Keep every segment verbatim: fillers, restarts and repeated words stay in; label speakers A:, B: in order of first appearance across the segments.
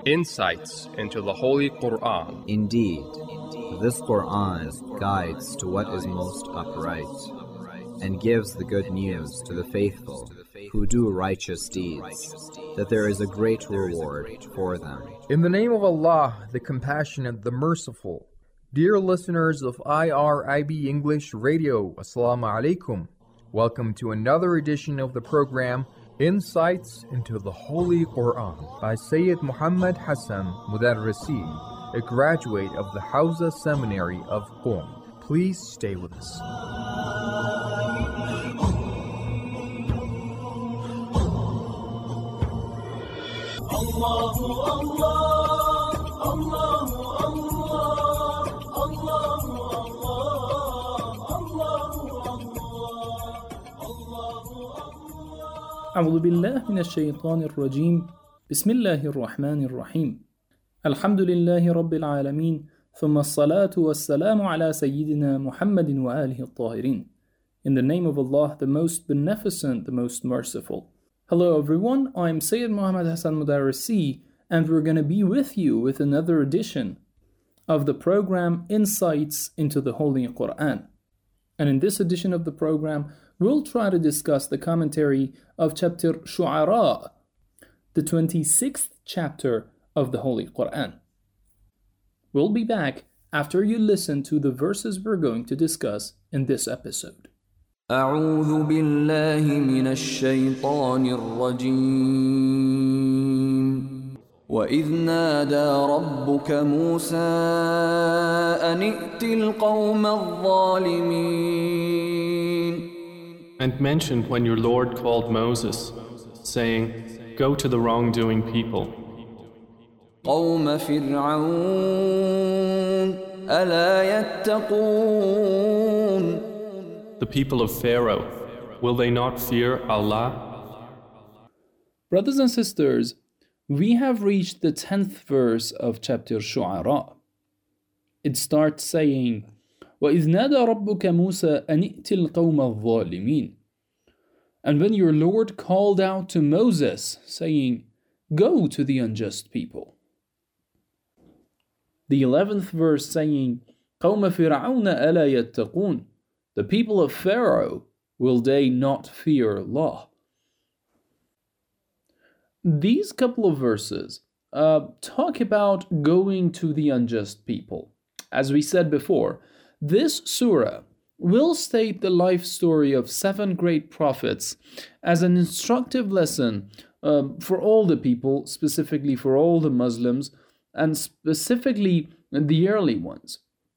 A: Insights into the Holy Quran.
B: Indeed, this Quran guides to what is most upright, and gives the good news to the faithful who do righteous deeds, that there is a great reward for them.
C: In the name of Allah, the Compassionate, the Merciful. Dear listeners of I R I B English Radio, Assalamu alaikum. Welcome to another edition of the program Insights into the Holy Quran by Sayyid Muhammad Hassan Mudarrisi, a graduate of the Hawza Seminary of Qom. Please stay with us.
D: Allahu Allah, Allahu Allah, Allahu
E: أعوذ بالله من الشيطان الرجيم بسم الله الرحمن الرحيم الحمد لله رب العالمين ثم الصلاة والسلام على سيدنا محمد وآله الطاهرين. In the name of Allah, the most beneficent, the most merciful. Hello everyone, I'm Sayyid Muhammad Hassan Mudarrisi, and we're going to be with you with another edition of the program Insights into the Holy Quran. And in this edition of the program, we'll try to discuss the commentary of chapter Shu'ara, the twenty-sixth chapter of the Holy Quran. We'll be back after you listen to the verses we're going to discuss in this episode.
F: أعوذ بالله من الشيطان الرجيم وإذ نادى ربك موسى أن ائت القوم الظالمين.
G: And mentioned when your Lord called Moses, saying, Go to the wrongdoing people.
F: قوم فرعون ألا يتقون.
G: The people of Pharaoh, will they not fear Allah?
E: Brothers and sisters, we have reached the tenth verse of chapter Shu'ara. It starts saying, وَإِذْ نَادَى رَبُّكَ مُوسَى أَنِ ائْتِ الْقَوْمَ الظَّالِمِينَ. And when your Lord called out to Moses, saying, Go to the unjust people. The eleventh verse saying, قَوْمَ فِرْعَوْنَ أَلَا يَتَّقُونَ. The people of Pharaoh, will they not fear Allah? These couple of verses uh, talk about going to the unjust people. As we said before, this surah will state the life story of seven great prophets as an instructive lesson uh, for all the people, specifically for all the Muslims, and specifically the early ones.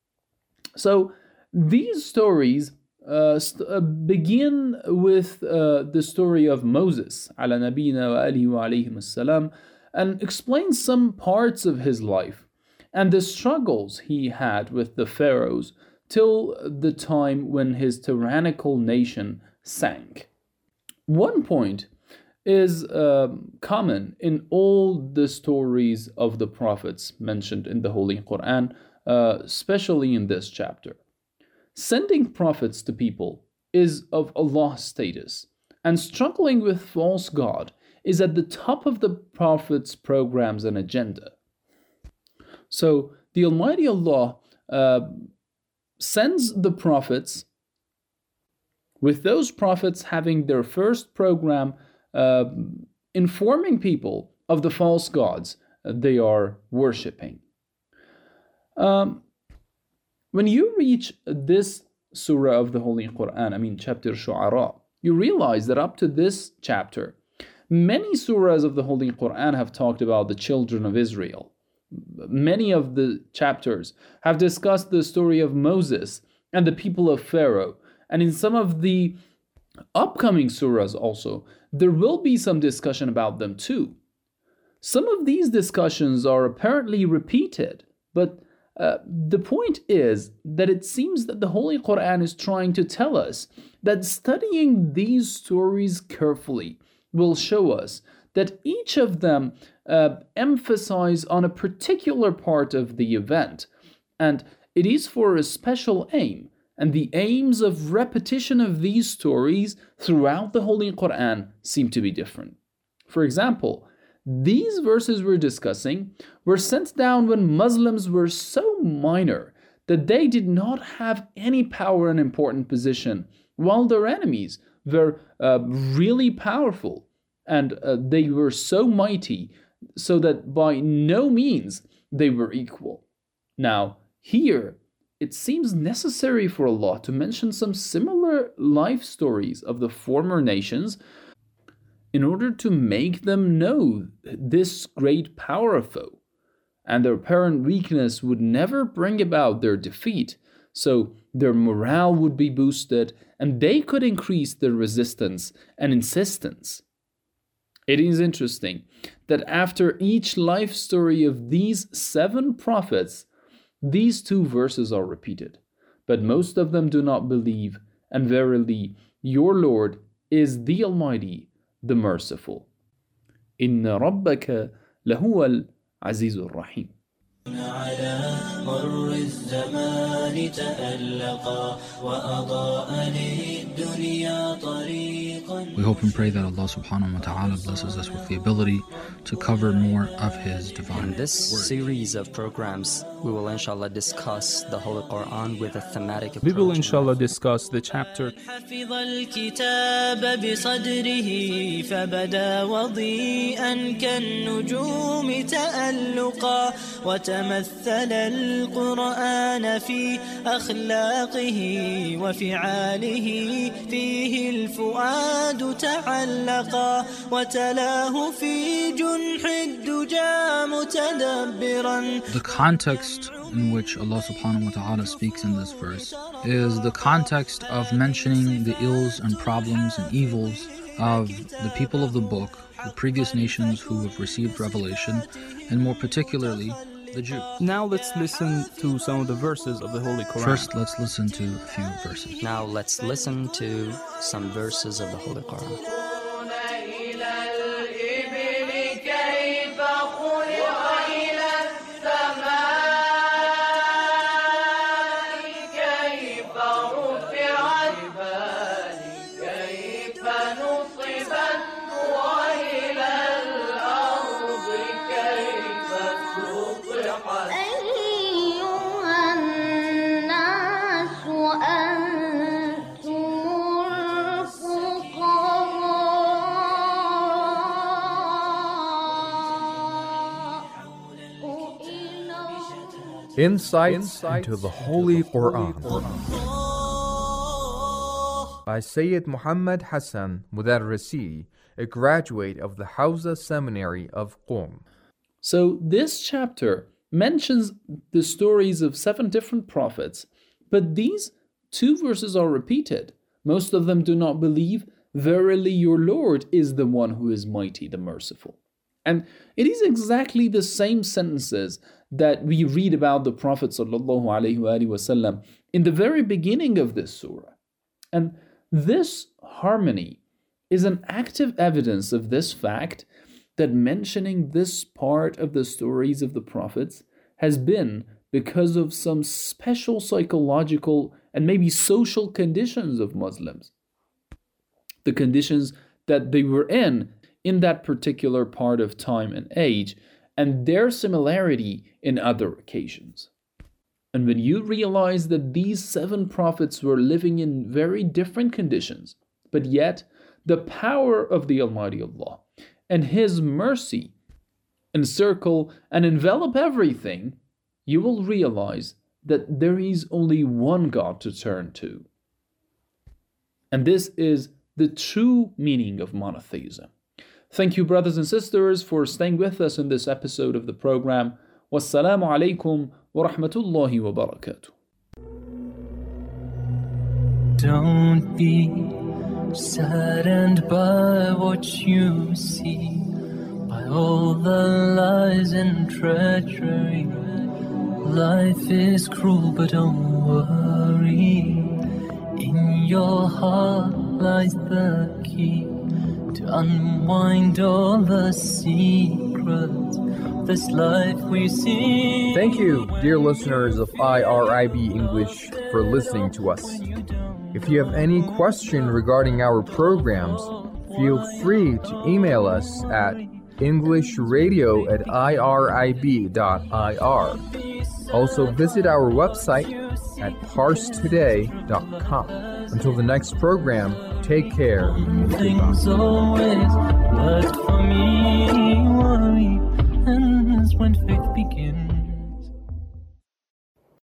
E: So these stories uh, st- uh, begin with uh, the story of Moses, ala nabiyina wa alihi wa alayhim as-salam, and explain some parts of his life and the struggles he had with the pharaohs till the time when his tyrannical nation sank. One point is uh, common in all the stories of the prophets mentioned in the Holy Quran, uh, especially in this chapter. Sending prophets to people is of Allah's status, and struggling with false God is at the top of the prophet's programs and agenda. So the Almighty Allah uh, sends the prophets, with those prophets having their first program uh, informing people of the false gods they are worshipping. Um, when you reach this surah of the Holy Quran, I mean chapter Shu'ara, you realize that up to this chapter, many surahs of the Holy Quran have talked about the children of Israel. Many of the chapters have discussed the story of Moses and the people of Pharaoh. And in some of the upcoming surahs also, there will be some discussion about them too. Some of these discussions are apparently repeated, but uh, the point is that it seems that the Holy Quran is trying to tell us that studying these stories carefully will show us that each of them uh, emphasize on a particular part of the event, and it is for a special aim, and the aims of repetition of these stories throughout the Holy Quran seem to be different. For example, these verses we're discussing were sent down when Muslims were so minor that they did not have any power and important position, while their enemies were uh, really powerful, and uh, they were so mighty so that by no means they were equal. Now, here, it seems necessary for Allah to mention some similar life stories of the former nations in order to make them know this great power foe, and their apparent weakness would never bring about their defeat, so their morale would be boosted and they could increase their resistance and insistence. It is interesting that after each life story of these seven prophets, these two verses are repeated, but most of them do not believe, and verily, your Lord is the Almighty, the Merciful. Inna rabbaka lahuwal azizur rahim.
D: على مر الزمان تألقا وأضاء للدنيا طريقا.
H: We hope and pray that Allah subhanahu wa ta'ala blesses us with the ability to cover more of His divine
I: In this
H: word.
I: series of programs, we will inshallah discuss the Holy Quran with a thematic approach.
J: We will inshallah discuss the chapter
D: حفظ الكتاب بصدره فبدا وضيئا كالنجوم تألقا وتمثل القرآن في أخلاقه وفعاله فيه الفؤاد تعلقا وتلاه في جنح الدجى متدبرا.
H: The context in which Allah subhanahu wa ta'ala speaks in this verse is the context of mentioning the ills and problems and evils of the people of the book, the previous nations who have received revelation, and more particularly the Jews.
J: Now let's listen to some of the verses of the Holy Quran.
H: First, let's listen to a few verses.
I: Now let's listen to some verses of the Holy Quran.
C: Insights into the Holy Quran by Sayyid Muhammad Hassan Mudarrisi, a graduate of the Hawza Seminary of Qom.
E: So this chapter mentions the stories of seven different prophets, but these two verses are repeated. Most of them do not believe, verily your Lord is the one who is mighty, the merciful. And it is exactly the same sentences that we read about the Prophet ﷺ in the very beginning of this surah. And this harmony is an active evidence of this fact that mentioning this part of the stories of the prophets has been because of some special psychological and maybe social conditions of Muslims. The conditions that they were in in that particular part of time and age, and their similarity in other occasions. And when you realize that these seven prophets were living in very different conditions, but yet the power of the Almighty Allah and His mercy encircle and envelop everything, you will realize that there is only one God to turn to. And this is the true meaning of monotheism. Thank you, brothers and sisters, for staying with us in this episode of the program. Wassalamu alaikum wa rahmatullahi wa barakatuh.
D: Don't be saddened by what you see, by all the lies and treachery. Life is cruel, but don't worry. In your heart lies the key to unwind all the secrets of this life we see.
C: Thank you, dear listeners of I R I B English, for listening to us. If you have any question regarding our programs, feel free to email us at English Radio at I R I B dot I R. Also visit our website at parse today dot com. Until the next program, take care and goodbye.